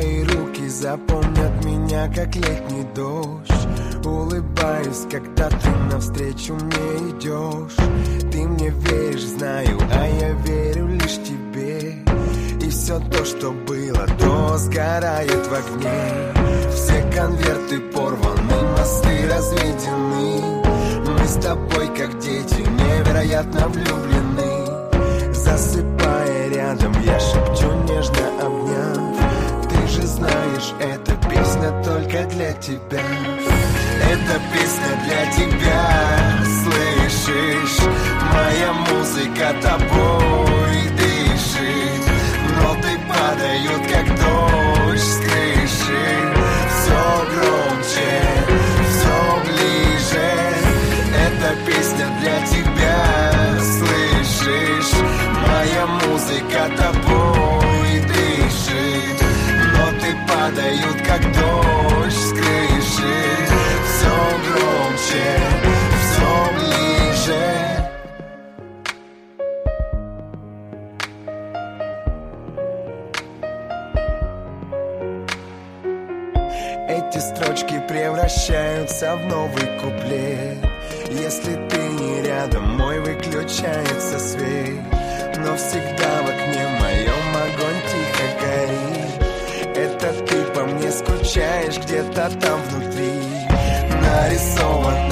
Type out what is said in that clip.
Твои руки запомнят меня, как летний дождь. Улыбаюсь, когда ты навстречу мне идешь. Ты мне веришь, знаю, а я верю лишь тебе. И все то, что было, то сгорает в огне. Все конверты порваны, мосты разведены. Мы с тобой, как дети, невероятно влюблены. Засыпая рядом, я шепчу, нежно обняв: ты же знаешь, эта песня только для тебя. Эта песня для тебя, слышишь? Моя музыка тобой дышит. Ноты падают, как дождь с крыши. Все громче, все ближе. Эта песня для тебя, слышишь? Моя музыка тобой дышит. Ноты падают, как дождь с крыши. Все громче, все ближе. Эти строчки превращаются в новый куплет. Если ты не рядом, мой выключается свет. Но всегда в окне моем огонь тихо горит. Это ты по мне скучаешь где-то там внутри. Нарисован